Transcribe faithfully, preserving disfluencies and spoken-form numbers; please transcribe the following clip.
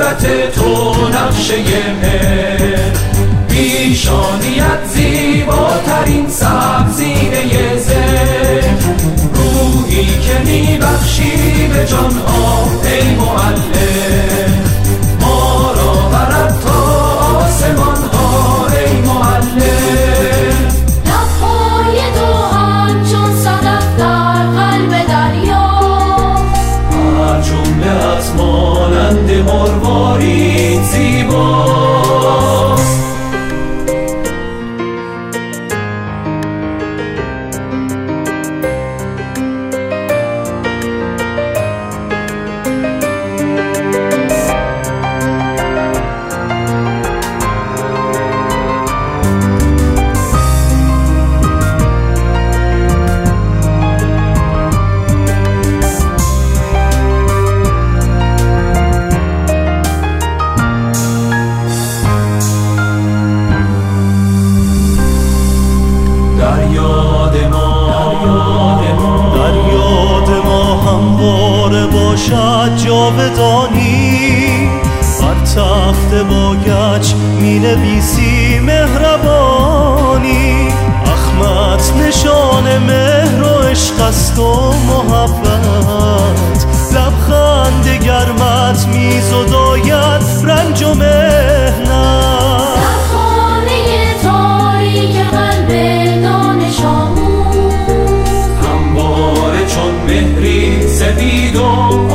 صورت تو نقشه مهر، پیشانیت زیباترین سبزینه زهر، روحی که میبخشی به جانها ای معلم، ما را برد تا آسمان ها ای معلم. لبهای تو همچون صدف در قلب دریا، هر جمله از مانند مروارید زیباست. در یاد ما همواره باشد جاودانی، بر تخت باگچ می نویسی مهربانی، اخمت نشان مهر و عشق است و محبت، لبخند گرمت می زداید رنج و مهنت. سپید و